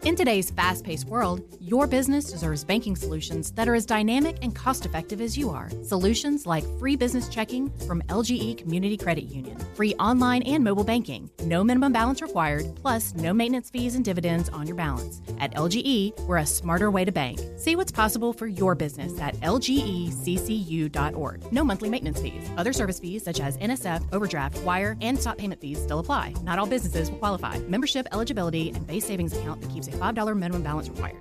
In today's fast-paced world, your business deserves banking solutions that are as dynamic and cost-effective as you are. Solutions like free business checking from LGE Community Credit Union, free online and mobile banking, no minimum balance required, plus no maintenance fees and dividends on your balance. At LGE, we're a smarter way to bank. See what's possible for your business at lgeccu.org. No monthly maintenance fees. Other service fees such as NSF, overdraft, wire, and stop payment fees still apply. Not all businesses will qualify. Membership eligibility and base savings account that keeps a $5 minimum balance required.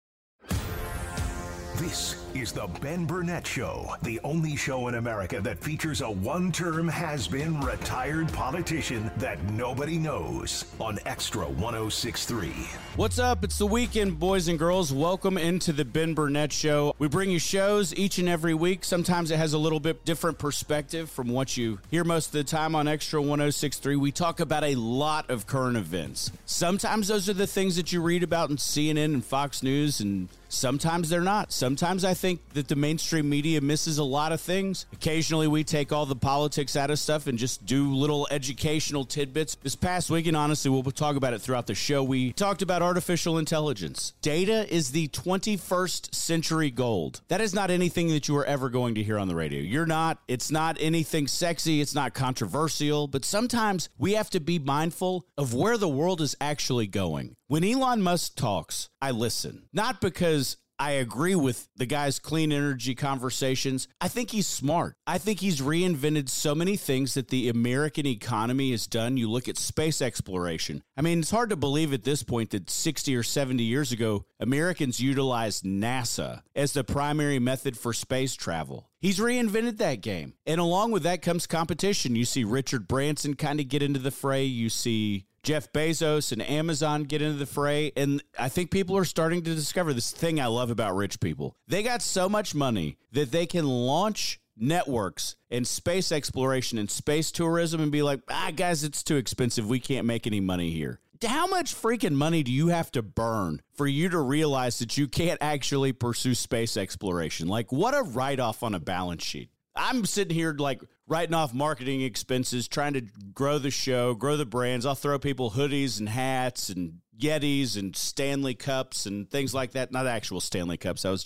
This is the Ben Burnett Show, the only show in America that features a one-term has-been retired politician that nobody knows on Extra 106.3. What's up? It's the weekend, boys and girls. Welcome into the Ben Burnett Show. We bring you shows each and every week. Sometimes it has a little bit different perspective from what you hear most of the time on Extra 106.3. We talk about a lot of current events. Sometimes those are the things that you read about in CNN and Fox News, and sometimes they're not. Sometimes I think that the mainstream media misses a lot of things. Occasionally we take all the politics out of stuff and just do little educational tidbits. This past weekend, honestly, we'll talk about it throughout the show. We talked about artificial intelligence. Data is the 21st century gold. That is not anything that you are ever going to hear on the radio. It's not anything sexy. It's not controversial. But sometimes we have to be mindful of where the world is actually going. When Elon Musk talks, I listen. Not because I agree with the guy's clean energy conversations. I think he's smart. I think he's reinvented so many things that the American economy has done. You look at space exploration. I mean, it's hard to believe at this point that 60 or 70 years ago, Americans utilized NASA as the primary method for space travel. He's reinvented that game. And along with that comes competition. You see Richard Branson kind of get into the fray. You see Jeff Bezos and Amazon get into the fray, and I think people are starting to discover this thing I love about rich people. They got so much money that they can launch networks and space exploration and space tourism and be like, guys, it's too expensive. We can't make any money here. How much freaking money do you have to burn for you to realize that you can't actually pursue space exploration? Like, what a write-off on a balance sheet. I'm sitting here like writing off marketing expenses, trying to grow the show, grow the brands. I'll throw people hoodies and hats and Yetis and Stanley Cups and things like that. Not actual Stanley Cups. That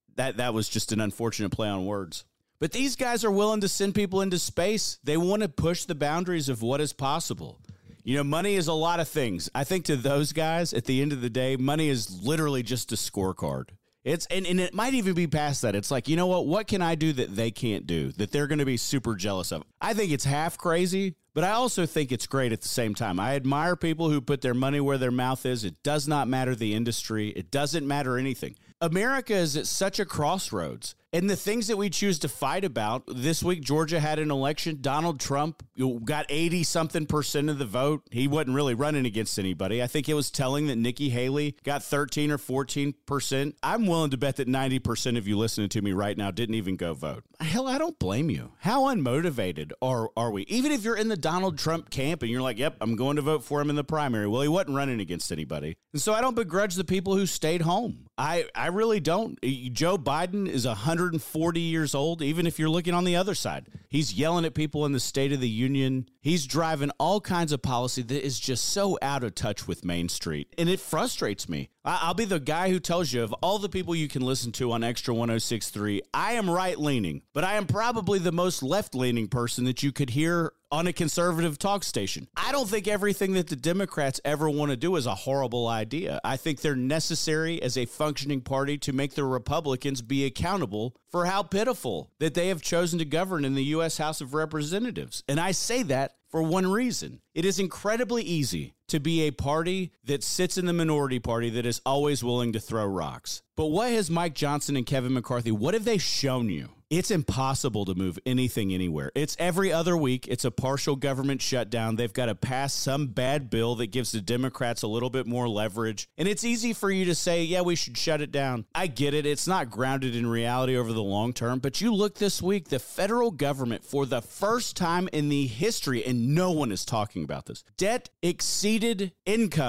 was just an unfortunate play on words. But these guys are willing to send people into space. They want to push the boundaries of what is possible. You know, money is a lot of things. I think to those guys, at the end of the day, money is literally just a scorecard. And it might even be past that. It's like, you know what can I do that they can't do, that they're going to be super jealous of? I think it's half crazy, but I also think it's great at the same time. I admire people who put their money where their mouth is. It does not matter the industry. It doesn't matter anything. America is at such a crossroads. And the things that we choose to fight about, this week, Georgia had an election. Donald Trump got 80-something% of the vote. He wasn't really running against anybody. I think it was telling that Nikki Haley got 13 or 14%. I'm willing to bet that 90% of you listening to me right now didn't even go vote. Hell, I don't blame you. How unmotivated are we? Even if you're in the Donald Trump camp and you're like, yep, I'm going to vote for him in the primary. Well, he wasn't running against anybody. And so I don't begrudge the people who stayed home. I really don't. Joe Biden is 140 years old, even if you're looking on the other side. He's yelling at people in the State of the Union. He's driving all kinds of policy that is just so out of touch with Main Street. And it frustrates me. I'll be the guy who tells you, of all the people you can listen to on Extra 106.3, I am right-leaning, but I am probably the most left-leaning person that you could hear on a conservative talk station. I don't think everything that the Democrats ever want to do is a horrible idea. I think they're necessary as a functioning party to make the Republicans be accountable for how pitiful that they have chosen to govern in the U.S. House of Representatives. And I say that for one reason. It is incredibly easy to be a party that sits in the minority party that is always willing to throw rocks. But what has Mike Johnson and Kevin McCarthy, what have they shown you? It's impossible to move anything anywhere. It's every other week. It's a partial government shutdown. They've got to pass some bad bill that gives the Democrats a little bit more leverage. And it's easy for you to say, yeah, we should shut it down. I get it. It's not grounded in reality over the long term. But you look this week, the federal government, for the first time in the history, and no one is talking about this, debt exceeded income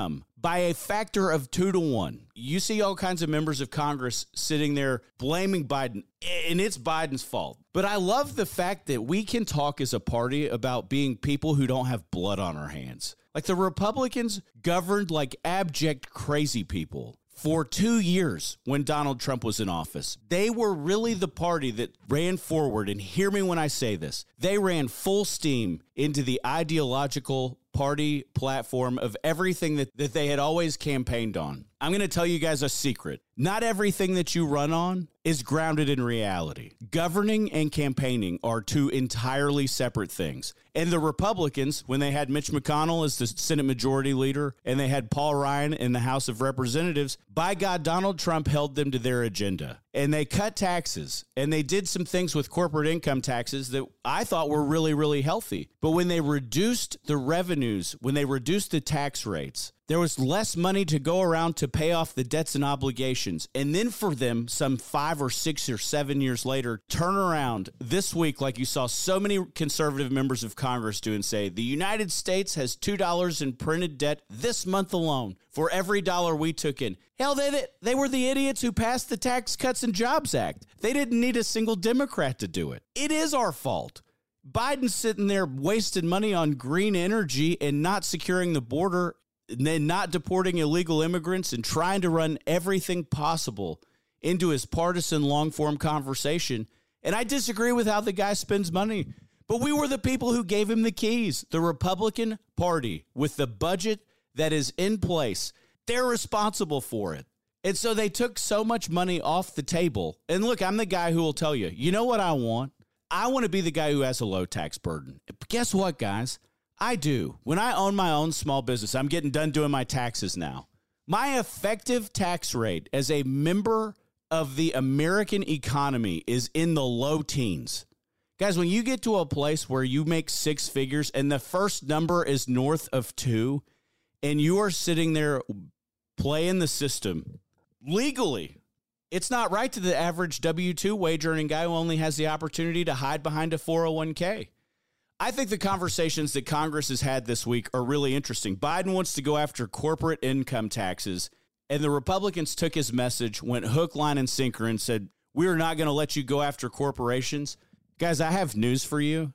by a factor of 2-1. You see all kinds of members of Congress sitting there blaming Biden, and it's Biden's fault. But I love the fact that we can talk as a party about being people who don't have blood on our hands. Like the Republicans governed like abject crazy people for 2 years when Donald Trump was in office. They were really the party that ran forward, and hear me when I say this, they ran full steam into the ideological party platform of everything that they had always campaigned on. I'm going to tell you guys a secret. Not everything that you run on is grounded in reality. Governing and campaigning are two entirely separate things. And the Republicans, when they had Mitch McConnell as the Senate Majority Leader and they had Paul Ryan in the House of Representatives, by God, Donald Trump held them to their agenda. And they cut taxes, and they did some things with corporate income taxes that I thought were really, really healthy. But when they reduced the revenues, when they reduced the tax rates, there was less money to go around to pay off the debts and obligations. And then for them, some 5 or 6 or 7 years later, turn around this week, like you saw so many conservative members of Congress do, and say, the United States has $2 in printed debt this month alone for every dollar we took in. Hell, they were the idiots who passed the Tax Cuts and Jobs Act. They didn't need a single Democrat to do it. It is our fault. Biden's sitting there wasting money on green energy and not securing the border, and then not deporting illegal immigrants and trying to run everything possible into his partisan long-form conversation. And I disagree with how the guy spends money. But we were the people who gave him the keys. The Republican Party, with the budget that is in place, they're responsible for it. And so they took so much money off the table. And look, I'm the guy who will tell you, you know what I want? I want to be the guy who has a low tax burden. But guess what, guys? I do. When I own my own small business, I'm getting done doing my taxes now. My effective tax rate as a member of the American economy is in the low teens. Guys, when you get to a place where you make 6 figures and the first number is north of 2, and you are sitting there playing the system legally, it's not right to the average W-2 wage earning guy who only has the opportunity to hide behind a 401k. I think the conversations that Congress has had this week are really interesting. Biden wants to go after corporate income taxes, and the Republicans took his message, went hook, line, and sinker, and said, we're not going to let you go after corporations. Guys, I have news for you.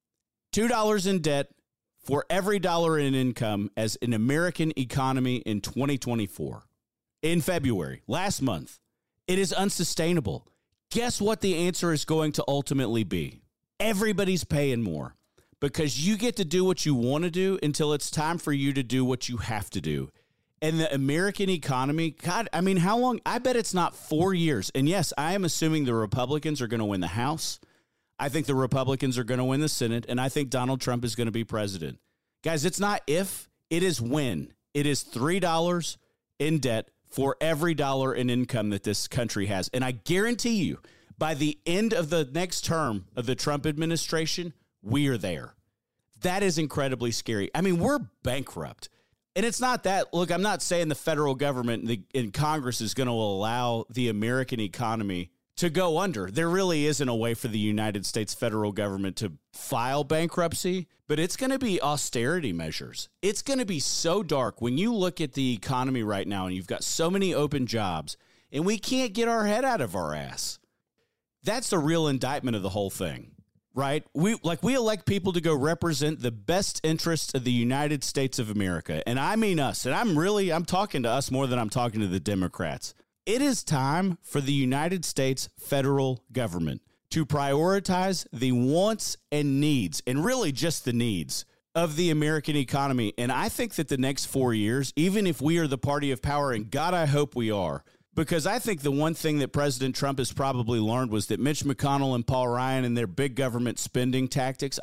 $2 in debt for every dollar in income as an American economy in 2024. In February, last month, it is unsustainable. Guess what the answer is going to ultimately be? Everybody's paying more. Because you get to do what you want to do until it's time for you to do what you have to do. And the American economy, God, I mean, how long? I bet it's not 4 years. And yes, I am assuming the Republicans are going to win the House. I think the Republicans are going to win the Senate. And I think Donald Trump is going to be president. Guys, it's not if, it is when. It is $3 in debt for every dollar in income that this country has. And I guarantee you, by the end of the next term of the Trump administration, we are there. That is incredibly scary. I mean, we're bankrupt. And it's not that, look, I'm not saying the federal government and Congress is going to allow the American economy to go under. There really isn't a way for the United States federal government to file bankruptcy, but it's going to be austerity measures. It's going to be so dark when you look at the economy right now and you've got so many open jobs and we can't get our head out of our ass. That's the real indictment of the whole thing. Right? We elect people to go represent the best interests of the United States of America. And I mean us. And I'm talking to us more than I'm talking to the Democrats. It is time for the United States federal government to prioritize the wants and needs, and really just the needs of the American economy. And I think that the next 4 years, even if we are the party of power, and God, I hope we are, because I think the one thing that President Trump has probably learned was that Mitch McConnell and Paul Ryan and their big government spending tactics,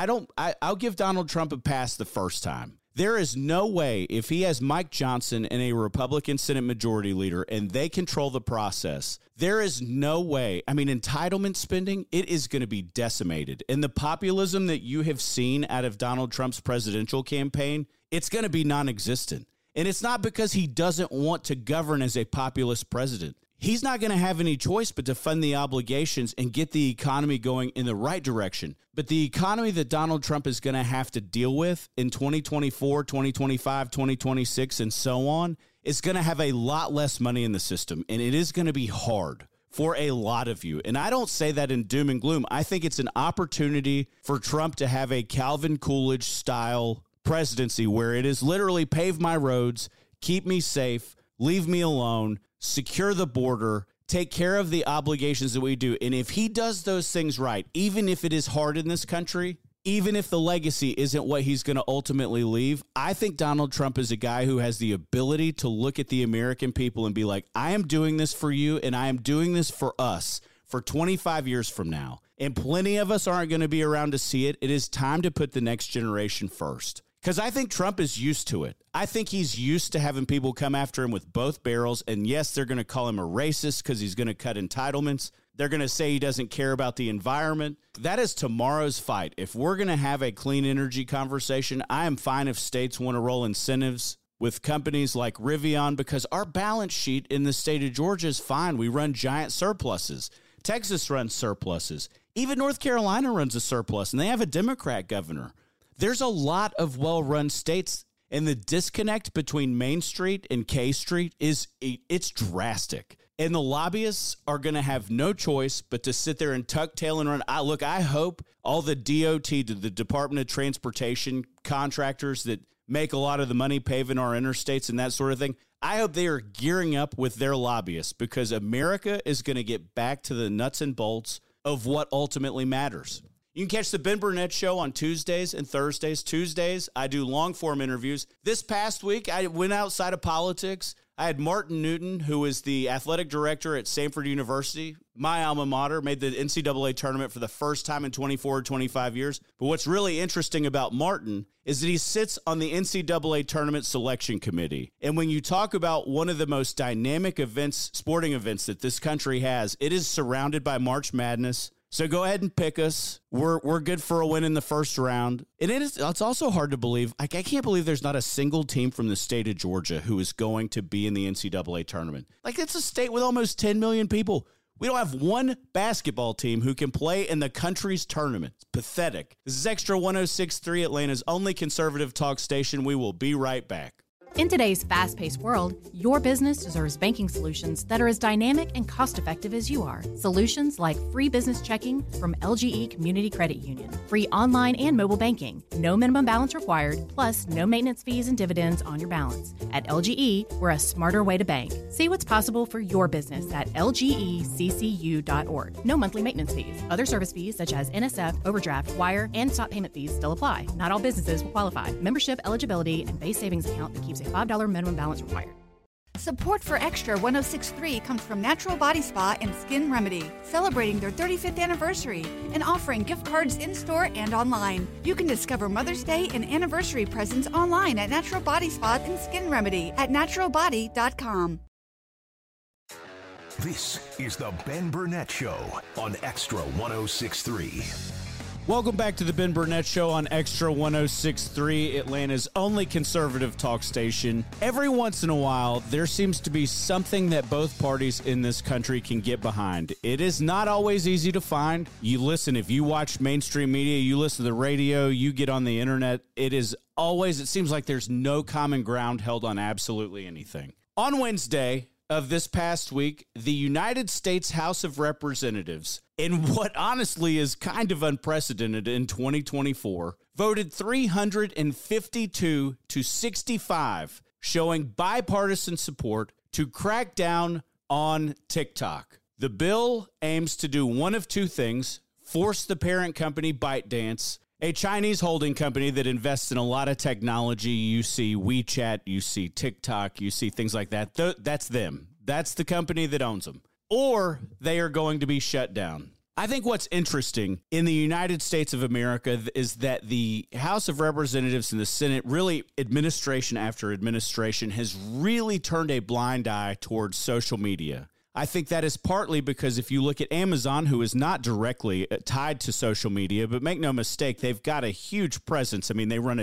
I'll give Donald Trump a pass the first time. There is no way, if he has Mike Johnson and a Republican Senate Majority Leader and they control the process, there is no way. I mean, entitlement spending, it is going to be decimated. And the populism that you have seen out of Donald Trump's presidential campaign, it's going to be non-existent. And it's not because he doesn't want to govern as a populist president. he's not going to have any choice but to fund the obligations and get the economy going in the right direction. But the economy that Donald Trump is going to have to deal with in 2024, 2025, 2026, and so on is going to have a lot less money in the system, and it is going to be hard for a lot of you. And I don't say that in doom and gloom. I think it's an opportunity for Trump to have a Calvin Coolidge style presidency where it is literally pave my roads, keep me safe, leave me alone, secure the border, take care of the obligations that we do. And if he does those things right, even if it is hard in this country, even if the legacy isn't what he's going to ultimately leave, I think Donald Trump is a guy who has the ability to look at the American people and be like, I am doing this for you and I am doing this for us for 25 years from now. And plenty of us aren't going to be around to see it. It is time to put the next generation first. Because I think Trump is used to it. I think he's used to having people come after him with both barrels. And yes, they're going to call him a racist because he's going to cut entitlements. They're going to say he doesn't care about the environment. That is tomorrow's fight. If we're going to have a clean energy conversation, I am fine if states want to roll incentives with companies like Rivian because our balance sheet in the state of Georgia is fine. We run giant surpluses. Texas runs surpluses. Even North Carolina runs a surplus, and they have a Democrat governor. There's a lot of well-run states, and the disconnect between Main Street and K Street it's drastic. And the lobbyists are going to have no choice but to sit there and tuck tail and run. I hope all the DOT, the Department of Transportation contractors that make a lot of the money paving our interstates and that sort of thing, I hope they are gearing up with their lobbyists because America is going to get back to the nuts and bolts of what ultimately matters. You can catch the Ben Burnett Show on Tuesdays and Thursdays. Tuesdays, I do long-form interviews. This past week, I went outside of politics. I had Martin Newton, who is the athletic director at Samford University, my alma mater, made the NCAA tournament for the first time in 24 or 25 years. But what's really interesting about Martin is that he sits on the NCAA tournament selection committee. And when you talk about one of the most dynamic events, sporting events that this country has, it is surrounded by March Madness. So go ahead and pick us. We're good for a win in the first round. And it's also hard to believe. I can't believe there's not a single team from the state of Georgia who is going to be in the NCAA tournament. Like, it's a state with almost 10 million people. We don't have one basketball team who can play in the country's tournament. It's pathetic. This is Extra 106.3, Atlanta's only conservative talk station. We will be right back. In today's fast-paced world, your business deserves banking solutions that are as dynamic and cost-effective as you are. Solutions like free business checking from LGE Community Credit Union, free online and mobile banking, no minimum balance required, plus no maintenance fees and dividends on your balance. At LGE, we're a smarter way to bank. See what's possible for your business at lgeccu.org. No monthly maintenance fees. Other service fees such as NSF, overdraft, wire, and stop payment fees still apply. Not all businesses will qualify. Membership eligibility and base savings account that keeps a $5 minimum balance required. Support for Extra 106.3 comes from Natural Body Spa and Skin Remedy, celebrating their 35th anniversary and offering gift cards in-store and online. You can discover Mother's Day and anniversary presents online at Natural Body Spa and Skin Remedy at naturalbody.com. This is the Ben Burnett Show on Extra 106.3. Welcome back to the Ben Burnett Show on Extra 106.3, Atlanta's only conservative talk station. Every once in a while, there seems to be something that both parties in this country can get behind. It is not always easy to find. You listen, if you watch mainstream media, you listen to the radio, you get on the internet, it seems like there's no common ground held on absolutely anything. On Wednesday of this past week, the United States House of Representatives, in what honestly is kind of unprecedented in 2024, voted 352 to 65, showing bipartisan support to crack down on TikTok. The bill aims to do one of two things: force the parent company ByteDance, a Chinese holding company that invests in a lot of technology. You see WeChat, you see TikTok, you see things like that. That's them. That's the company that owns them. Or they are going to be shut down. I think what's interesting in the United States of America is that the House of Representatives and the Senate, really administration after administration, has really turned a blind eye towards social media. I think that is partly because if you look at Amazon, who is not directly tied to social media, but make no mistake, they've got a huge presence. I mean, they run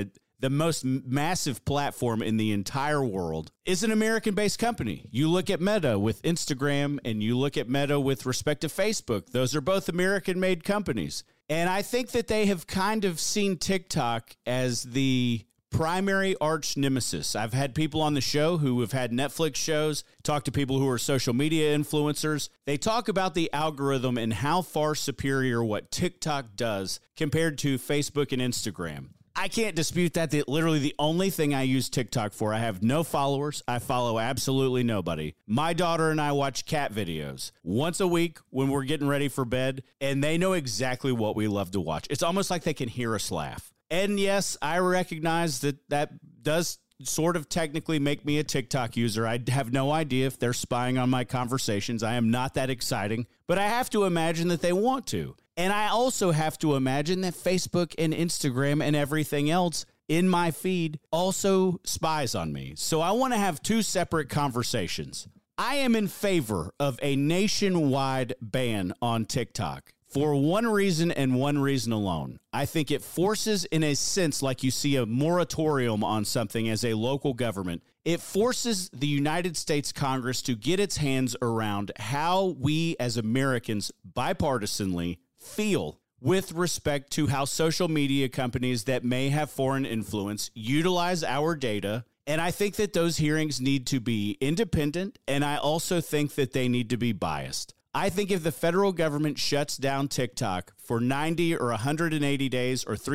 the most massive platform in the entire world, is an American-based company. You look at Meta with Instagram, and you look at Meta with respect to Facebook. Those are both American-made companies. And I think that they have kind of seen TikTok as the primary arch nemesis. I've had people on the show who have had Netflix shows, talk to people who are social media influencers. They talk about the algorithm and how far superior what TikTok does compared to Facebook and Instagram. I can't dispute that. Literally the only thing I use TikTok for, I have no followers. I follow absolutely nobody. My daughter and I watch cat videos once a week when we're getting ready for bed, and they know exactly what we love to watch. It's almost like they can hear us laugh. And yes, I recognize that does sort of technically make me a TikTok user. I have no idea if they're spying on my conversations. I am not that exciting, but I have to imagine that they want to. And I also have to imagine that Facebook and Instagram and everything else in my feed also spies on me. So I want to have two separate conversations. I am in favor of a nationwide ban on TikTok. For one reason and one reason alone. I think it forces, in a sense, like you see a moratorium on something as a local government, it forces the United States Congress to get its hands around how we as Americans bipartisanly feel with respect to how social media companies that may have foreign influence utilize our data. And I think that those hearings need to be independent, and I also think that they need to be biased. I think if the federal government shuts down TikTok for 90 or 180 days or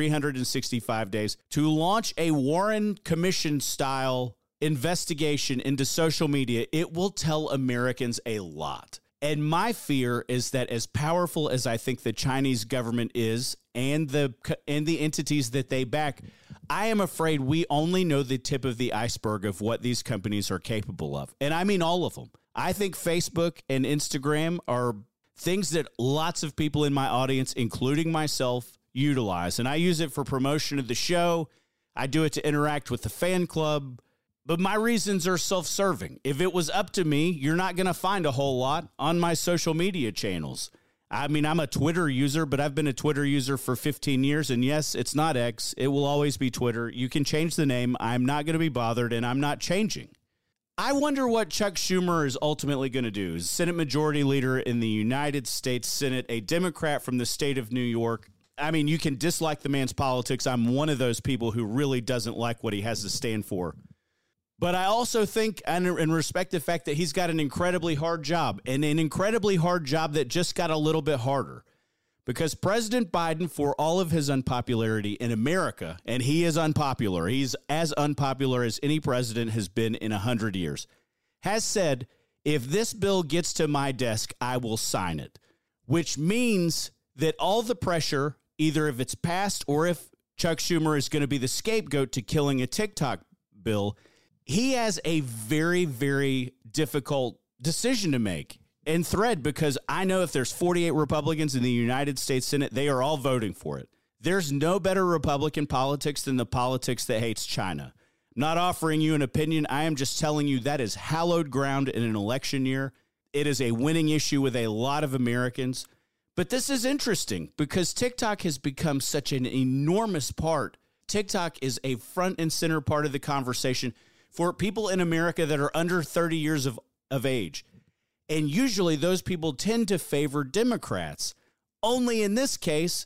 365 days to launch a Warren Commission style investigation into social media, it will tell Americans a lot. And my fear is that as powerful as I think the Chinese government is and the entities that they back, I am afraid we only know the tip of the iceberg of what these companies are capable of. And I mean all of them. I think Facebook and Instagram are things that lots of people in my audience, including myself, utilize. And I use it for promotion of the show. I do it to interact with the fan club. But my reasons are self-serving. If it was up to me, you're not going to find a whole lot on my social media channels. I mean, I'm a Twitter user, but I've been a Twitter user for 15 years. And yes, it's not X. It will always be Twitter. You can change the name. I'm not going to be bothered, and I'm not changing. I wonder what Chuck Schumer is ultimately going to do. Senate Majority Leader in the United States Senate, a Democrat from the state of New York. I mean, you can dislike the man's politics. I'm one of those people who really doesn't like what he has to stand for. But I also think and respect the fact that he's got an incredibly hard job, and an incredibly hard job that just got a little bit harder. Because President Biden, for all of his unpopularity in America, and he is unpopular, he's as unpopular as any president has been in 100 years, has said, if this bill gets to my desk, I will sign it. Which means that all the pressure, either if it's passed or if Chuck Schumer is going to be the scapegoat to killing a TikTok bill, he has a very, very difficult decision to make. And thread, because I know if there's 48 Republicans in the United States Senate, they are all voting for it. There's no better Republican politics than the politics that hates China. I'm not offering you an opinion. I am just telling you that is hallowed ground in an election year. It is a winning issue with a lot of Americans. But this is interesting because TikTok has become such an enormous part. TikTok is a front and center part of the conversation for people in America that are under 30 years of age. And usually those people tend to favor Democrats. Only in this case,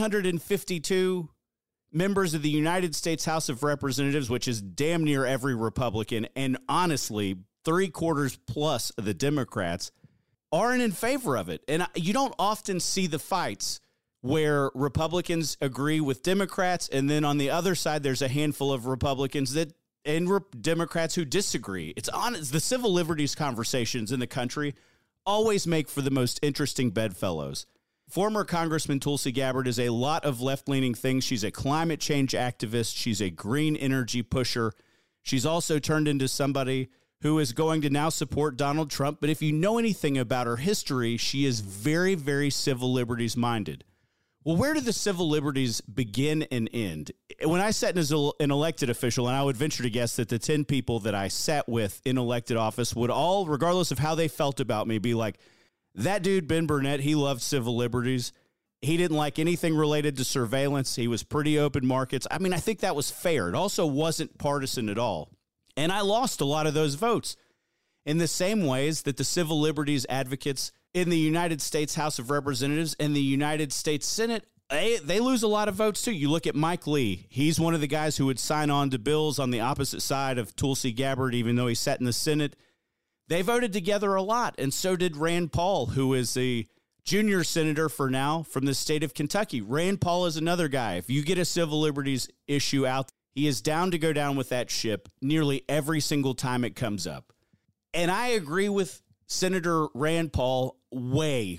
352 members of the United States House of Representatives, which is damn near every Republican, and honestly, 3/4 plus of the Democrats aren't in favor of it. And you don't often see the fights where Republicans agree with Democrats, and then on the other side, there's a handful of Republicans and Democrats who disagree. It's the civil liberties conversations in the country always make for the most interesting bedfellows. Former Congressman Tulsi Gabbard is a lot of left-leaning things. She's a climate change activist. She's a green energy pusher. She's also turned into somebody who is going to now support Donald Trump. But if you know anything about her history, she is very, very civil liberties minded. Well, where do the civil liberties begin and end? When I sat as an elected official, and I would venture to guess that the 10 people that I sat with in elected office would all, regardless of how they felt about me, be like, that dude, Ben Burnett, he loved civil liberties. He didn't like anything related to surveillance. He was pretty open markets. I mean, I think that was fair. It also wasn't partisan at all. And I lost a lot of those votes in the same ways that the civil liberties advocates in the United States House of Representatives and the United States Senate, they lose a lot of votes too. You look at Mike Lee. He's one of the guys who would sign on to bills on the opposite side of Tulsi Gabbard, even though he sat in the Senate. They voted together a lot, and so did Rand Paul, who is a junior senator for now from the state of Kentucky. Rand Paul is another guy. If you get a civil liberties issue out, he is down to go down with that ship nearly every single time it comes up. And I agree with Senator Rand Paul way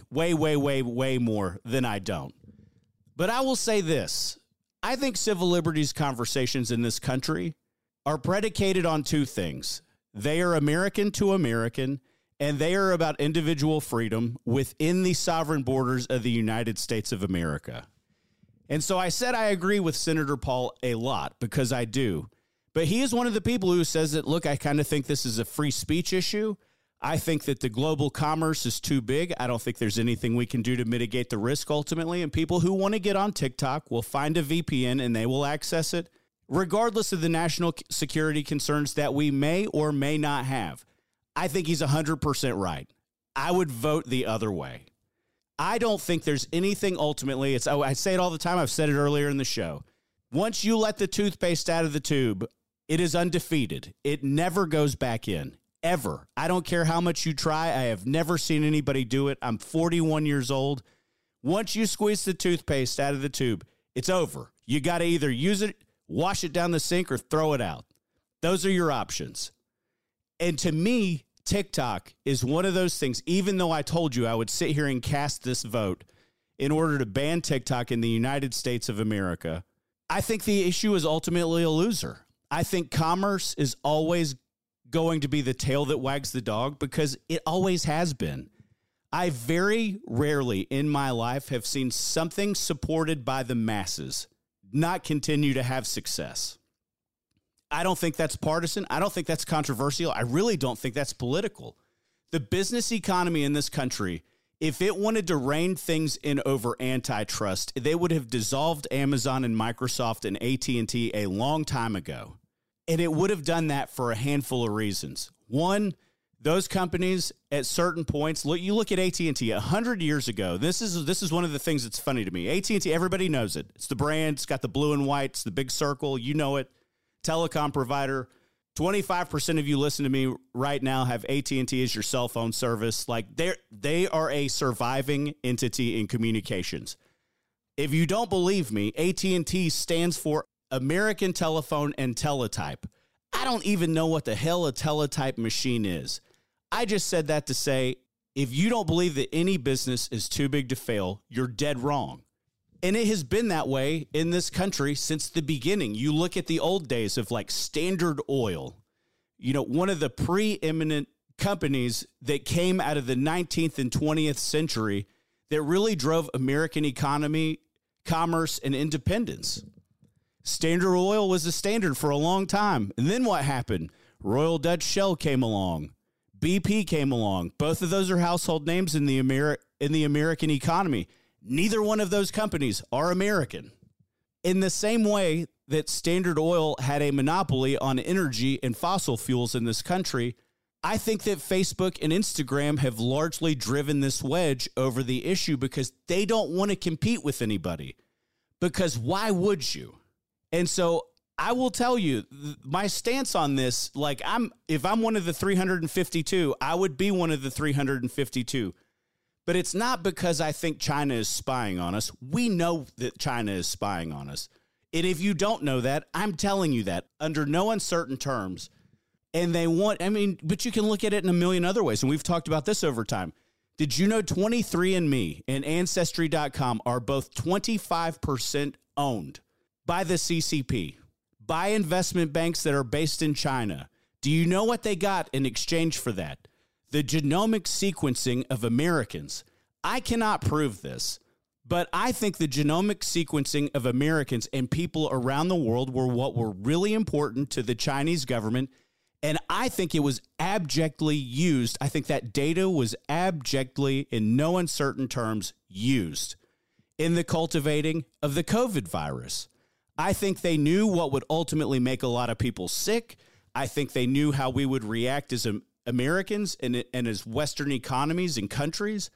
more than I don't. But I will say this. I think civil liberties conversations in this country are predicated on two things. They are American to American, and they are about individual freedom within the sovereign borders of the United States of America. And so I said I agree with Senator Paul a lot, because I do. But he is one of the people who says that, look, I kind of think this is a free speech issue. I think that the global commerce is too big. I don't think there's anything we can do to mitigate the risk ultimately. And people who want to get on TikTok will find a VPN and they will access it, regardless of the national security concerns that we may or may not have. I think he's 100% right. I would vote the other way. I don't think there's anything ultimately. I say it all the time. I've said it earlier in the show. Once you let the toothpaste out of the tube, it is undefeated. It never goes back in, ever. I don't care how much you try. I have never seen anybody do it. I'm 41 years old. Once you squeeze the toothpaste out of the tube, it's over. You got to either use it, wash it down the sink, or throw it out. Those are your options. And to me, TikTok is one of those things, even though I told you I would sit here and cast this vote in order to ban TikTok in the United States of America, I think the issue is ultimately a loser. I think commerce is always going to be the tail that wags the dog, because it always has been. I very rarely in my life have seen something supported by the masses not continue to have success. I don't think that's partisan. I don't think that's controversial. I really don't think that's political. The business economy in this country, if it wanted to rein things in over antitrust, they would have dissolved Amazon and Microsoft and AT&T a long time ago. And it would have done that for a handful of reasons. One, those companies at certain points, you look at AT&T 100 years ago. This is one of the things that's funny to me. AT&T, everybody knows it. It's the brand. It's got the blue and white. It's the big circle. You know it. Telecom provider. 25% of you listen to me right now have AT&T as your cell phone service. Like they are a surviving entity in communications. If you don't believe me, AT&T stands for American Telephone and Teletype. I don't even know what the hell a teletype machine is. I just said that to say, if you don't believe that any business is too big to fail, you're dead wrong. And it has been that way in this country since the beginning. You look at the old days of like Standard Oil, one of the preeminent companies that came out of the 19th and 20th century that really drove American economy, commerce, and independence. Standard Oil was the standard for a long time. And then what happened? Royal Dutch Shell came along. BP came along. Both of those are household names in the American economy. Neither one of those companies are American. In the same way that Standard Oil had a monopoly on energy and fossil fuels in this country, I think that Facebook and Instagram have largely driven this wedge over the issue because they don't want to compete with anybody. Because why would you? And so I will tell you my stance on this, if I'm one of the 352, I would be one of the 352. But it's not because I think China is spying on us. We know that China is spying on us. And if you don't know that, I'm telling you that under no uncertain terms. And but you can look at it in a million other ways. And we've talked about this over time. Did you know 23andMe and Ancestry.com are both 25% owned by the CCP, by investment banks that are based in China? Do you know what they got in exchange for that? The genomic sequencing of Americans. I cannot prove this, but I think the genomic sequencing of Americans and people around the world were what were really important to the Chinese government, and I think it was abjectly used. I think that data was abjectly, in no uncertain terms, used in the cultivating of the COVID virus. I think they knew what would ultimately make a lot of people sick. I think they knew how we would react as Americans and as Western economies and countries.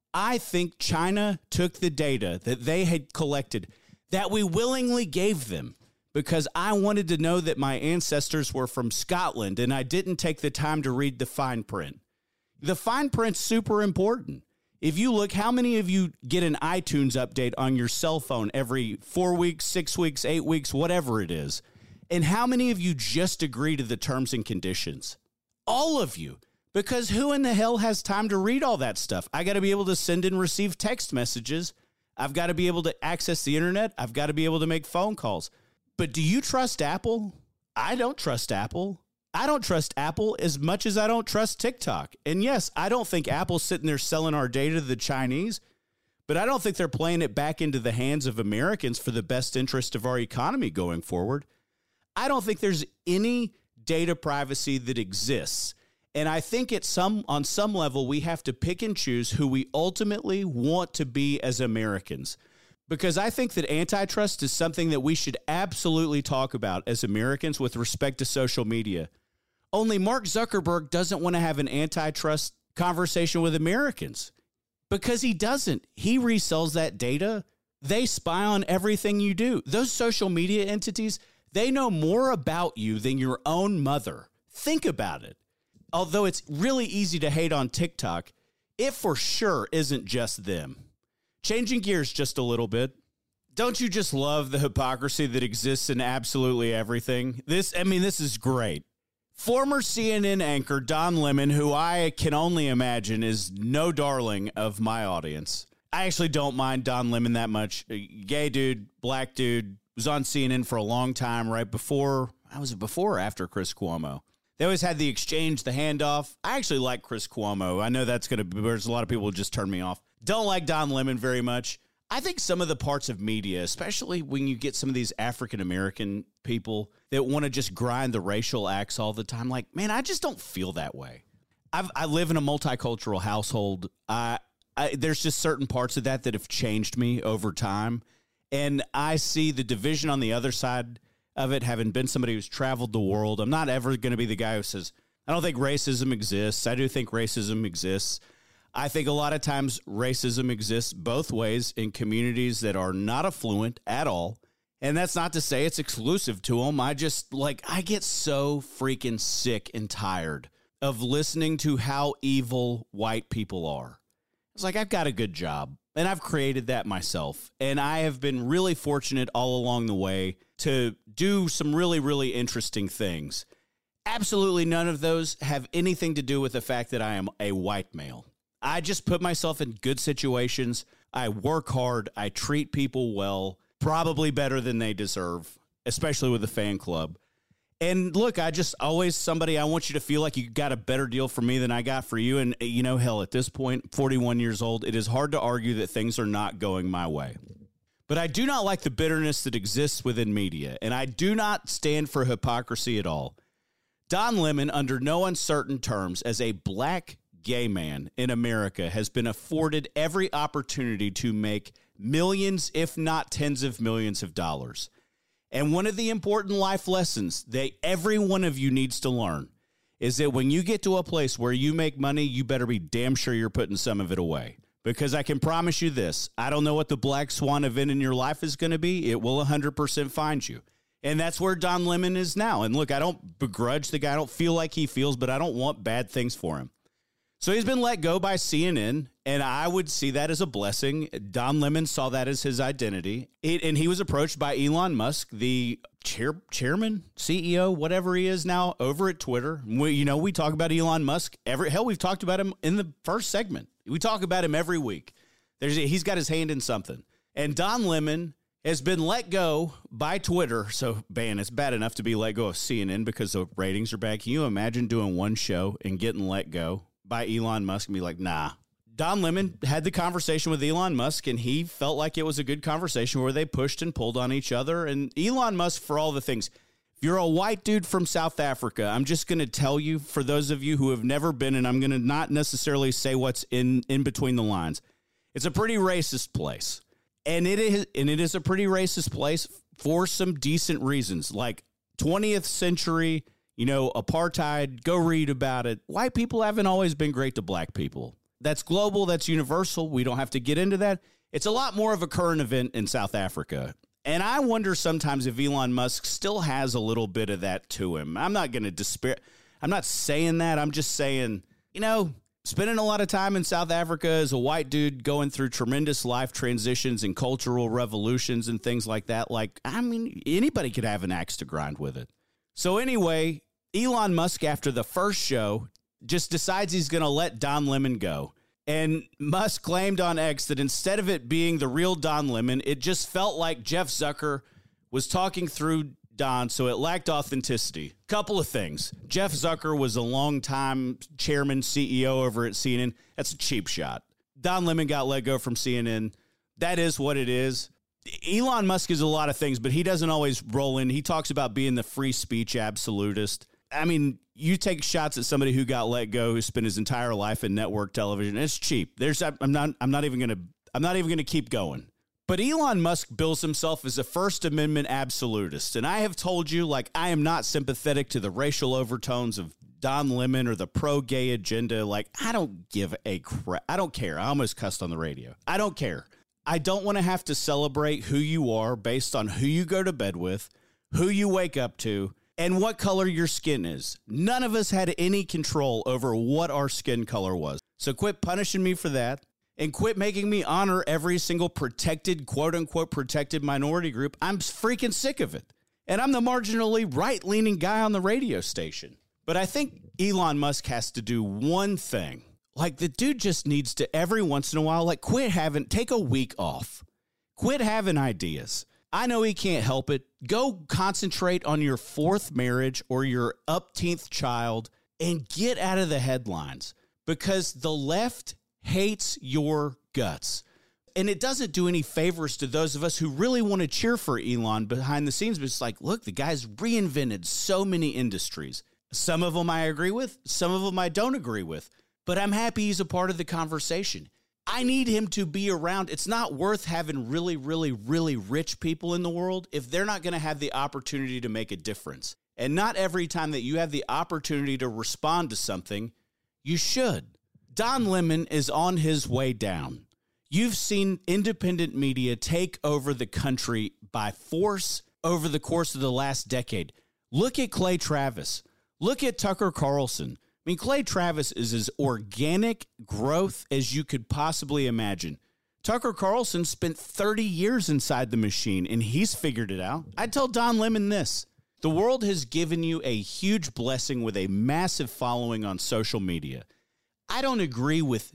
I think China took the data that they had collected that we willingly gave them because I wanted to know that my ancestors were from Scotland and I didn't take the time to read the fine print. The fine print's super important. If you look, how many of you get an iTunes update on your cell phone every 4 weeks, 6 weeks, 8 weeks, whatever it is? And how many of you just agree to the terms and conditions? All of you. Because who in the hell has time to read all that stuff? I got to be able to send and receive text messages. I've got to be able to access the internet. I've got to be able to make phone calls. But do you trust Apple? I don't trust Apple. I don't trust Apple as much as I don't trust TikTok. And yes, I don't think Apple's sitting there selling our data to the Chinese, but I don't think they're playing it back into the hands of Americans for the best interest of our economy going forward. I don't think there's any data privacy that exists. And I think on some level, we have to pick and choose who we ultimately want to be as Americans. Because I think that antitrust is something that we should absolutely talk about as Americans with respect to social media. Only Mark Zuckerberg doesn't want to have an antitrust conversation with Americans because he doesn't. He resells that data. They spy on everything you do. Those social media entities, they know more about you than your own mother. Think about it. Although it's really easy to hate on TikTok, it for sure isn't just them. Changing gears just a little bit. Don't you just love the hypocrisy that exists in absolutely everything? This is great. Former CNN anchor Don Lemon, who I can only imagine is no darling of my audience. I actually don't mind Don Lemon that much. A gay dude, black dude, was on CNN for a long time, right before, was it before or after Chris Cuomo? They always had the exchange, the handoff. I actually like Chris Cuomo. I know there's a lot of people who just turn me off. Don't like Don Lemon very much. I think some of the parts of media, especially when you get some of these African-American people that want to just grind the racial axe all the time, like, man, I just don't feel that way. I live in a multicultural household. There's just certain parts of that have changed me over time. And I see the division on the other side of it, having been somebody who's traveled the world. I'm not ever going to be the guy who says, I don't think racism exists. I do think racism exists. I think a lot of times racism exists both ways in communities that are not affluent at all. And that's not to say it's exclusive to them. I get so freaking sick and tired of listening to how evil white people are. It's like, I've got a good job and I've created that myself. And I have been really fortunate all along the way to do some really, really interesting things. Absolutely none of those have anything to do with the fact that I am a white male. I just put myself in good situations. I work hard. I treat people well, probably better than they deserve, especially with the fan club. And look, I want you to feel like you got a better deal for me than I got for you. And, hell, at this point, 41 years old, it is hard to argue that things are not going my way. But I do not like the bitterness that exists within media, and I do not stand for hypocrisy at all. Don Lemon, under no uncertain terms, as a black gay man in America, has been afforded every opportunity to make millions, if not tens of millions of dollars. And one of the important life lessons that every one of you needs to learn is that when you get to a place where you make money, you better be damn sure you're putting some of it away. Because I can promise you this, I don't know what the black swan event in your life is going to be. It will 100% find you. And that's where Don Lemon is now. And look, I don't begrudge the guy. I don't feel like he feels, but I don't want bad things for him. So he's been let go by CNN, and I would see that as a blessing. Don Lemon saw that as his identity, and he was approached by Elon Musk, the chairman, CEO, whatever he is now, over at Twitter. We talk about Elon Musk. We've talked about him in the first segment. We talk about him every week. He's got his hand in something. And Don Lemon has been let go by Twitter. So, man, it's bad enough to be let go of CNN because the ratings are bad. Can you imagine doing one show and getting let go by Elon Musk and be like, nah? Don Lemon had the conversation with Elon Musk, and he felt like it was a good conversation where they pushed and pulled on each other. And Elon Musk, for all the things, if you're a white dude from South Africa, I'm just going to tell you, for those of you who have never been, and I'm going to not necessarily say what's in between the lines, it's a pretty racist place. And it is a pretty racist place for some decent reasons, like 20th century, apartheid. Go read about it. White people haven't always been great to black people. That's global. That's universal. We don't have to get into that. It's a lot more of a current event in South Africa. And I wonder sometimes if Elon Musk still has a little bit of that to him. I'm not going to despair. I'm not saying that. I'm just saying, spending a lot of time in South Africa as a white dude going through tremendous life transitions and cultural revolutions and things like that. Anybody could have an axe to grind with it. So anyway, Elon Musk, after the first show, just decides he's going to let Don Lemon go. And Musk claimed on X that instead of it being the real Don Lemon, it just felt like Jeff Zucker was talking through Don, so it lacked authenticity. Couple of things. Jeff Zucker was a longtime chairman, CEO over at CNN. That's a cheap shot. Don Lemon got let go from CNN. That is what it is. Elon Musk is a lot of things, but he doesn't always roll in. He talks about being the free speech absolutist. I mean, you take shots at somebody who got let go, who spent his entire life in network television. It's cheap. I'm not even going to keep going. But Elon Musk bills himself as a First Amendment absolutist. And I have told you, I am not sympathetic to the racial overtones of Don Lemon or the pro-gay agenda. I don't give a crap. I don't care. I almost cussed on the radio. I don't care. I don't want to have to celebrate who you are based on who you go to bed with, who you wake up to, and what color your skin is. None of us had any control over what our skin color was. So quit punishing me for that. And quit making me honor every single protected, quote-unquote, protected minority group. I'm freaking sick of it. And I'm the marginally right-leaning guy on the radio station. But I think Elon Musk has to do one thing. The dude just needs to, every once in a while, take a week off. Quit having ideas. I know he can't help it. Go concentrate on your fourth marriage or your upteenth child and get out of the headlines. Because the left hates your guts. And it doesn't do any favors to those of us who really want to cheer for Elon behind the scenes. But it's look, the guy's reinvented so many industries. Some of them I agree with. Some of them I don't agree with. But I'm happy he's a part of the conversation. I need him to be around. It's not worth having really, really, really rich people in the world if they're not going to have the opportunity to make a difference. And not every time that you have the opportunity to respond to something, you should. Don Lemon is on his way down. You've seen independent media take over the country by force over the course of the last decade. Look at Clay Travis. Look at Tucker Carlson. Clay Travis is as organic growth as you could possibly imagine. Tucker Carlson spent 30 years inside the machine, and he's figured it out. I tell Don Lemon this. The world has given you a huge blessing with a massive following on social media. I don't agree with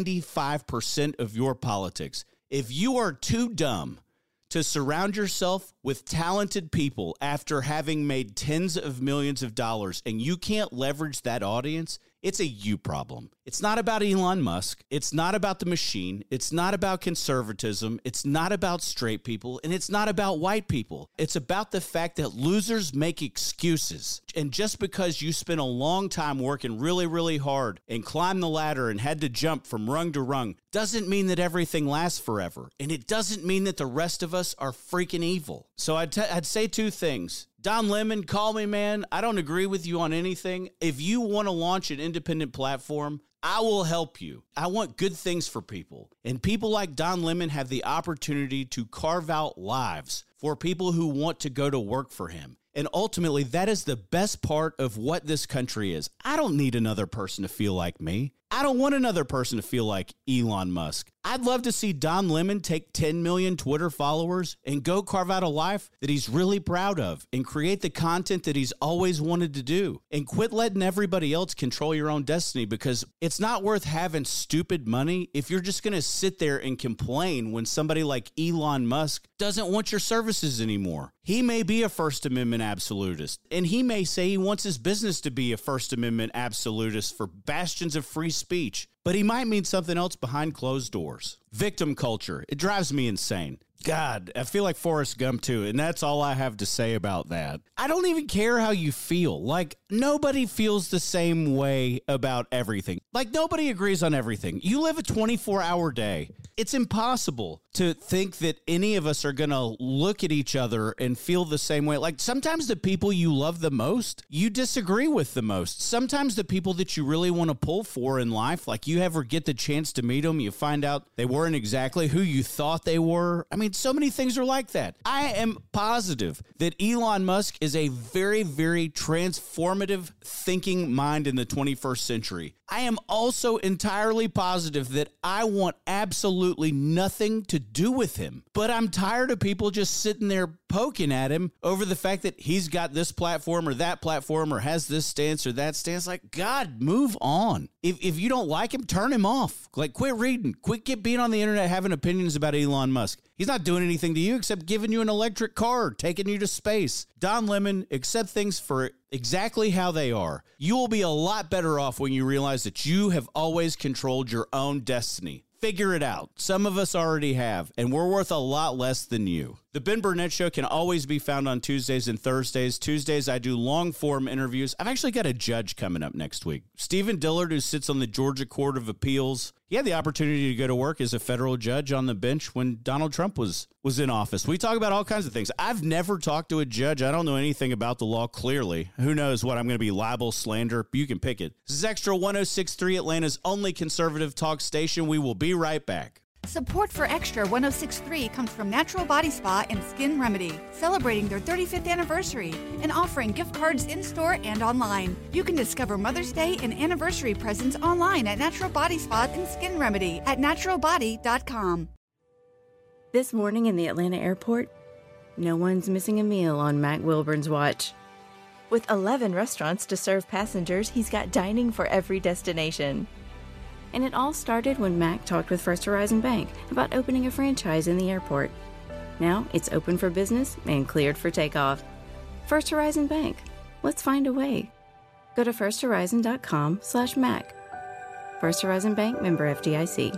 95% of your politics. If you are too dumb to surround yourself with talented people after having made tens of millions of dollars and you can't leverage that audience, it's a you problem. It's not about Elon Musk. It's not about the machine. It's not about conservatism. It's not about straight people. And it's not about white people. It's about the fact that losers make excuses. And just because you spent a long time working really, really hard and climbed the ladder and had to jump from rung to rung doesn't mean that everything lasts forever. And it doesn't mean that the rest of us are freaking evil. So I'd say two things. Don Lemon, call me, man. I don't agree with you on anything. If you want to launch an independent platform, I will help you. I want good things for people. And people like Don Lemon have the opportunity to carve out lives for people who want to go to work for him. And ultimately, that is the best part of what this country is. I don't need another person to feel like me. I don't want another person to feel like Elon Musk. I'd love to see Don Lemon take 10 million Twitter followers and go carve out a life that he's really proud of and create the content that he's always wanted to do. And quit letting everybody else control your own destiny, because it's not worth having stupid money if you're just going to sit there and complain when somebody like Elon Musk doesn't want your services anymore. He may be a First Amendment absolutist, and he may say he wants his business to be a First Amendment absolutist for bastions of free speech, but he might mean something else behind closed doors. Victim culture. It drives me insane. God, I feel like Forrest Gump too, and that's all I have to say about that. I don't even care how you feel. Like, nobody feels the same way about everything. Like, nobody agrees on everything. You live a 24-hour day. It's impossible to think that any of us are going to look at each other and feel the same way. Like, sometimes the people you love the most, you disagree with the most. Sometimes the people that you really want to pull for in life, like, you ever get the chance to meet them, you find out they weren't exactly who you thought they were. I mean, so many things are like that. I am positive that Elon Musk is a very, very transformative thinking mind in the 21st century. I am also entirely positive that I want absolutely nothing to do with him. But I'm tired of people just sitting there poking at him over the fact that he's got this platform or that platform or has this stance or that stance. Like, God, move on. If you don't like him, turn him off. Like, quit reading. Quit being on the internet having opinions about Elon Musk. He's not doing anything to you except giving you an electric car, taking you to space. Don Lemon, accept things for exactly how they are. You will be a lot better off when you realize that you have always controlled your own destiny. Figure it out. Some of us already have, and we're worth a lot less than you. The Ben Burnett Show can always be found on Tuesdays and Thursdays. Tuesdays, I do long-form interviews. I've actually got a judge coming up next week. Stephen Dillard, who sits on the Georgia Court of Appeals. He had the opportunity to go to work as a federal judge on the bench when Donald Trump was in office. We talk about all kinds of things. I've never talked to a judge. I don't know anything about the law, clearly. Who knows what I'm going to be, libel, slander? You can pick it. This is Extra 106.3, Atlanta's only conservative talk station. We will be right back. Support for Extra 106.3 comes from Natural Body Spa and Skin Remedy, celebrating their 35th anniversary and offering gift cards in-store and online. You can discover Mother's Day and anniversary presents online at Natural Body Spa and Skin Remedy at naturalbody.com. This morning in the Atlanta airport, no one's missing a meal on Mac Wilburn's watch. With 11 restaurants to serve passengers, he's got dining for every destination. And it all started when Mac talked with First Horizon Bank about opening a franchise in the airport. Now it's open for business and cleared for takeoff. First Horizon Bank. Let's find a way. Go to firsthorizon.com/Mac. First Horizon Bank, member FDIC.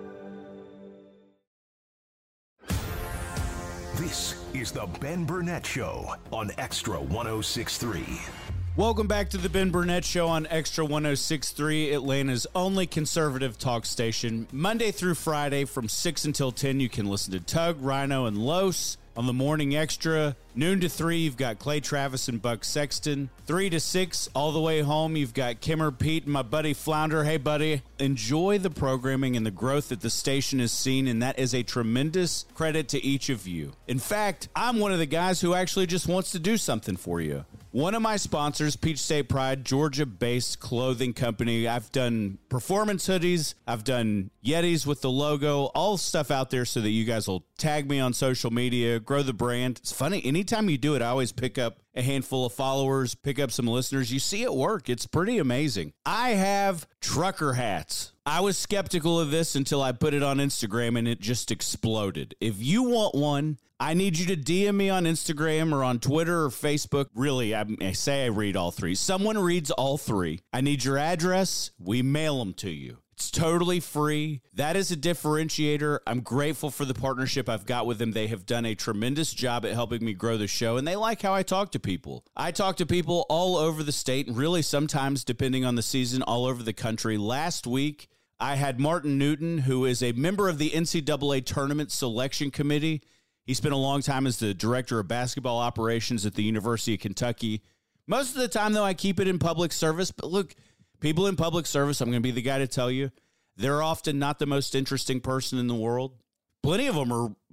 This is the Ben Burnett Show on Extra 106.3. Welcome back to the Ben Burnett Show on Extra 106.3, Atlanta's only conservative talk station. Monday through Friday from 6 until 10, you can listen to Tug, Rhino, and Los. On the Morning Extra, noon to 3, you've got Clay Travis and Buck Sexton. 3 to 6, all the way home, you've got Kimmer Pete and my buddy Flounder. Hey, buddy. Enjoy the programming and the growth that the station has seen, and that is a tremendous credit to each of you. In fact, I'm one of the guys who actually just wants to do something for you. One of my sponsors, Peach State Pride, Georgia-based clothing company. I've done performance hoodies. I've done Yetis with the logo, all stuff out there so that you guys will tag me on social media, grow the brand. It's funny. Anytime you do it, I always pick up a handful of followers, pick up some listeners. You see it work. It's pretty amazing. I have trucker hats. I was skeptical of this until I put it on Instagram and it just exploded. If you want one, I need you to DM me on Instagram or on Twitter or Facebook. Really, I say I read all three. Someone reads all three. I need your address. We mail them to you. It's totally free. That is a differentiator. I'm grateful for the partnership I've got with them. They have done a tremendous job at helping me grow the show, and they like how I talk to people. I talk to people all over the state, and really sometimes, depending on the season, all over the country. Last week, I had Martin Newton, who is a member of the NCAA Tournament Selection Committee. He spent a long time as the director of basketball operations at the University of Kentucky. Most of the time, though, I keep it in public service. But look, people in public service, I'm going to be the guy to tell you, they're often not the most interesting person in the world. Plenty of them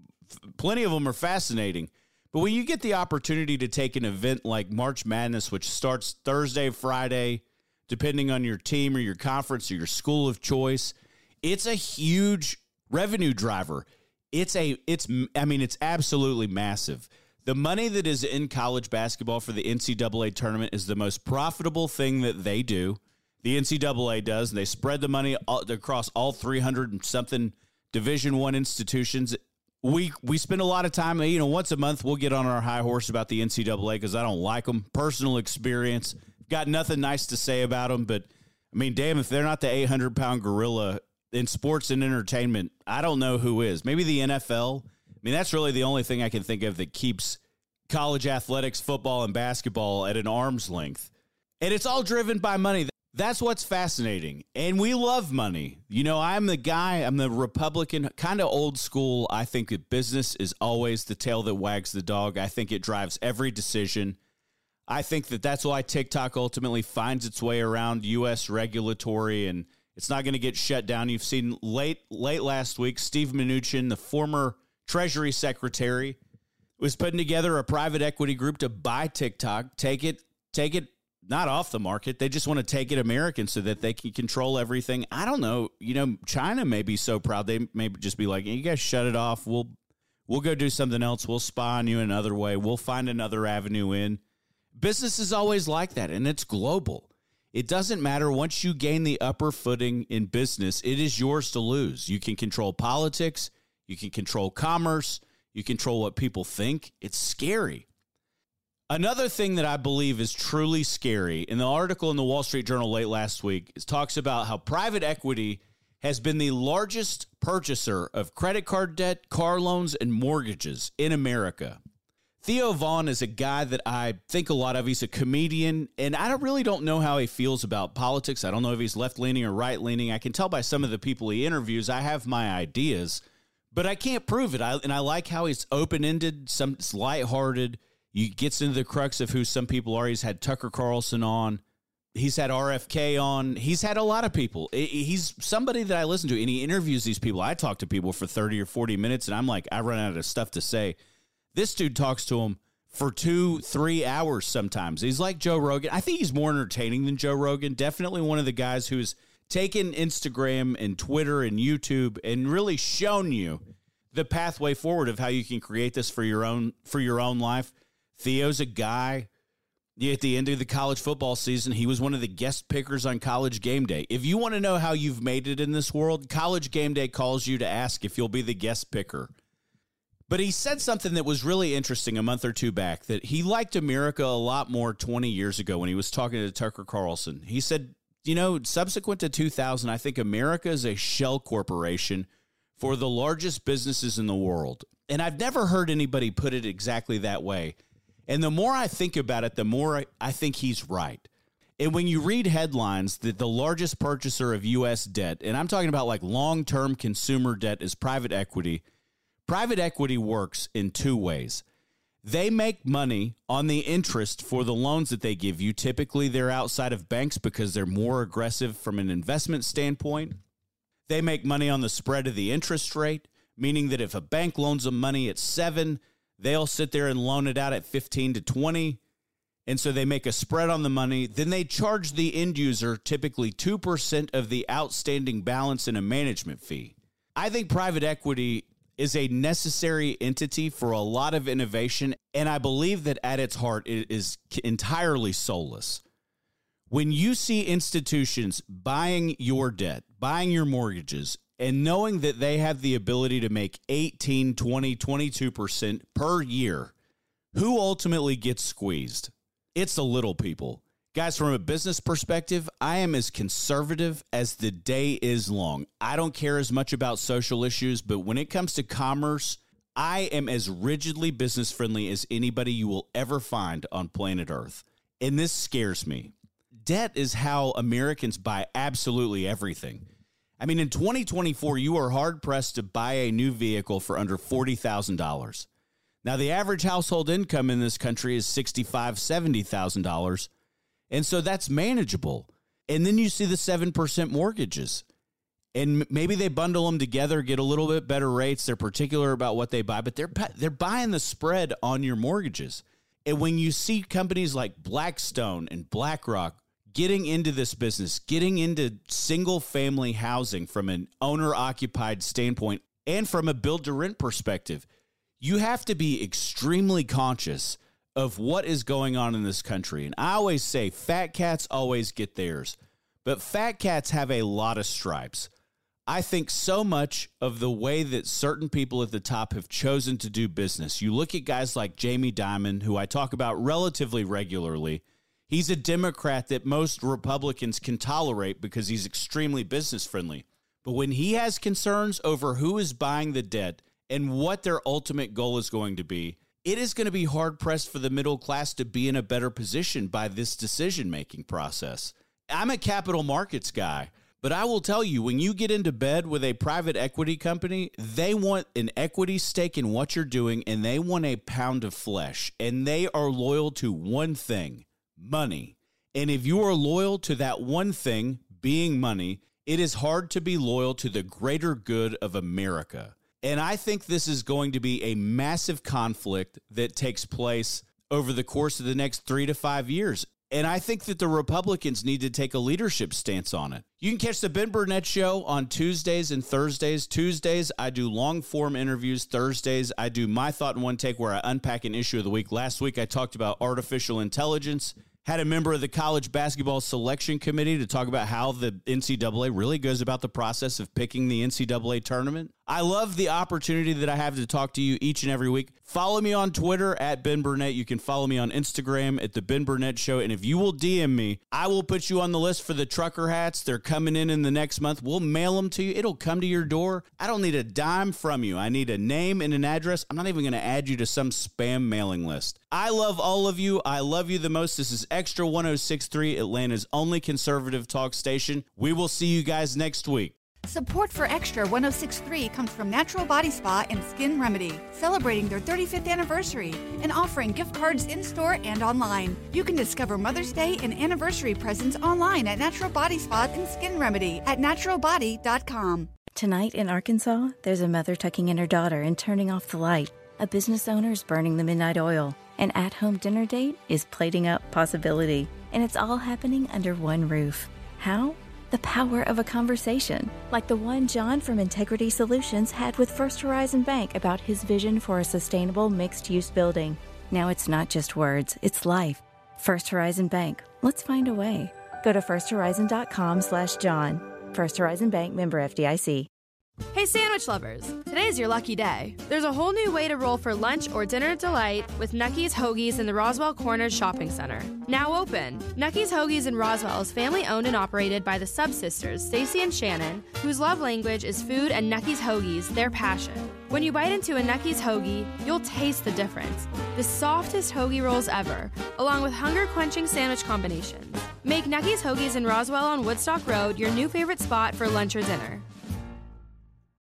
are fascinating. But when you get the opportunity to take an event like March Madness, which starts Thursday, Friday, depending on your team or your conference or your school of choice, it's a huge revenue driver. It's absolutely massive. The money that is in college basketball for the NCAA tournament is the most profitable thing that they do. The NCAA does, and they spread the money across all 300 and something Division I institutions. We spend a lot of time, once a month we'll get on our high horse about the NCAA because I don't like them. Personal experience. Got nothing nice to say about them, but, damn, if they're not the 800-pound gorilla in sports and entertainment, I don't know who is. Maybe the NFL, mean, that's really the only thing I can think of that keeps college athletics, football, and basketball at an arm's length. And it's all driven by money. That's what's fascinating. And we love money. You know, I'm the Republican, kind of old school. I think that business is always the tail that wags the dog. I think it drives every decision. I think that that's why TikTok ultimately finds its way around U.S. regulatory, and it's not going to get shut down. You've seen late last week, Steve Mnuchin, the former Treasury Secretary, was putting together a private equity group to buy TikTok, take it not off the market. They just want to take it American so that they can control everything. I don't know. You know, China may be so proud. They may just be like, you guys shut it off. We'll go do something else. We'll spy on you another way. We'll find another avenue in. Business is always like that, and it's global. It doesn't matter. Once you gain the upper footing in business, it is yours to lose. You can control politics. You can control commerce. You control what people think. It's scary. Another thing that I believe is truly scary, in the article in the Wall Street Journal late last week, it talks about how private equity has been the largest purchaser of credit card debt, car loans, and mortgages in America. Theo Vaughn is a guy that I think a lot of. He's a comedian, and I really don't know how he feels about politics. I don't know if he's left-leaning or right-leaning. I can tell by some of the people he interviews. I have my ideas, but I can't prove it. I like how he's open-ended, it's lighthearted. He gets into the crux of who some people are. He's had Tucker Carlson on. He's had RFK on. He's had a lot of people. He's somebody that I listen to, and he interviews these people. I talk to people for 30 or 40 minutes, and I'm like, I run out of stuff to say. This dude talks to him for 2-3 hours sometimes. He's like Joe Rogan. I think he's more entertaining than Joe Rogan. Definitely one of the guys who's taken Instagram and Twitter and YouTube and really shown you the pathway forward of how you can create this for your own life. Theo's a guy, at the end of the college football season, he was one of the guest pickers on College Game Day. If you want to know how you've made it in this world, College Game Day calls you to ask if you'll be the guest picker. But he said something that was really interesting a month or two back, that he liked America a lot more 20 years ago when he was talking to Tucker Carlson. He said, you know, subsequent to 2000, I think America is a shell corporation for the largest businesses in the world. And I've never heard anybody put it exactly that way. And the more I think about it, the more I think he's right. And when you read headlines that the largest purchaser of U.S. debt, and I'm talking about like long-term consumer debt, is private equity. Private equity works in two ways. They make money on the interest for the loans that they give you. Typically, they're outside of banks because they're more aggressive from an investment standpoint. They make money on the spread of the interest rate, meaning that if a bank loans them money at 7%, they'll sit there and loan it out at 15 to 20. And so they make a spread on the money. Then they charge the end user typically 2% of the outstanding balance in a management fee. I think private equity is a necessary entity for a lot of innovation. And I believe that at its heart, it is entirely soulless. When you see institutions buying your debt, buying your mortgages, and knowing that they have the ability to make 18, 20, 22% per year, who ultimately gets squeezed? It's the little people. Guys, from a business perspective, I am as conservative as the day is long. I don't care as much about social issues, but when it comes to commerce, I am as rigidly business friendly as anybody you will ever find on planet Earth. And this scares me. Debt is how Americans buy absolutely everything. I mean, in 2024, you are hard-pressed to buy a new vehicle for under $40,000. Now, the average household income in this country is $65,000, $70,000, and so that's manageable. And then you see the 7% mortgages, and maybe they bundle them together, get a little bit better rates. They're particular about what they buy, but they're buying the spread on your mortgages. And when you see companies like Blackstone and BlackRock getting into this business, getting into single-family housing from an owner-occupied standpoint and from a build-to-rent perspective, you have to be extremely conscious of what is going on in this country. And I always say fat cats always get theirs, but fat cats have a lot of stripes. I think so much of the way that certain people at the top have chosen to do business. You look at guys like Jamie Dimon, who I talk about relatively regularly. He's a Democrat that most Republicans can tolerate because he's extremely business friendly. But when he has concerns over who is buying the debt and what their ultimate goal is going to be, it is going to be hard-pressed for the middle class to be in a better position by this decision-making process. I'm a capital markets guy, but I will tell you, when you get into bed with a private equity company, they want an equity stake in what you're doing, and they want a pound of flesh, and they are loyal to one thing, money. And if you are loyal to that one thing, being money, it is hard to be loyal to the greater good of America. And I think this is going to be a massive conflict that takes place over the course of the next 3 to 5 years. And I think that the Republicans need to take a leadership stance on it. You can catch the Ben Burnett Show on Tuesdays and Thursdays. Tuesdays, I do long-form interviews. Thursdays, I do My Thought in One Take, where I unpack an issue of the week. Last week, I talked about artificial intelligence. Had a member of the college basketball selection committee to talk about how the NCAA really goes about the process of picking the NCAA tournament. I love the opportunity that I have to talk to you each and every week. Follow me on Twitter at Ben Burnett. You can follow me on Instagram at The Ben Burnett Show. And if you will DM me, I will put you on the list for the trucker hats. They're coming in the next month. We'll mail them to you. It'll come to your door. I don't need a dime from you. I need a name and an address. I'm not even going to add you to some spam mailing list. I love all of you. I love you the most. This is Extra 106.3, Atlanta's only conservative talk station. We will see you guys next week. Support for Extra 106.3 comes from Natural Body Spa and Skin Remedy, celebrating their 35th anniversary and offering gift cards in-store and online. You can discover Mother's Day and anniversary presents online at Natural Body Spa and Skin Remedy at naturalbody.com. Tonight in Arkansas, there's a mother tucking in her daughter and turning off the light. A business owner is burning the midnight oil. An at-home dinner date is plating up possibility. And it's all happening under one roof. How? The power of a conversation, like the one John from Integrity Solutions had with First Horizon Bank about his vision for a sustainable mixed-use building. Now it's not just words, it's life. First Horizon Bank. Let's find a way. Go to firsthorizon.com/John. First Horizon Bank, member FDIC. Hey sandwich lovers, today's your lucky day. There's a whole new way to roll for lunch or dinner delight with Nucky's Hoagies in the Roswell Corners Shopping Center. Now open. Nucky's Hoagies in Roswell is family owned and operated by the Sub-Sisters, Stacy and Shannon, whose love language is food and Nucky's Hoagies, their passion. When you bite into a Nucky's Hoagie, you'll taste the difference. The softest hoagie rolls ever, along with hunger-quenching sandwich combinations. Make Nucky's Hoagies in Roswell on Woodstock Road your new favorite spot for lunch or dinner.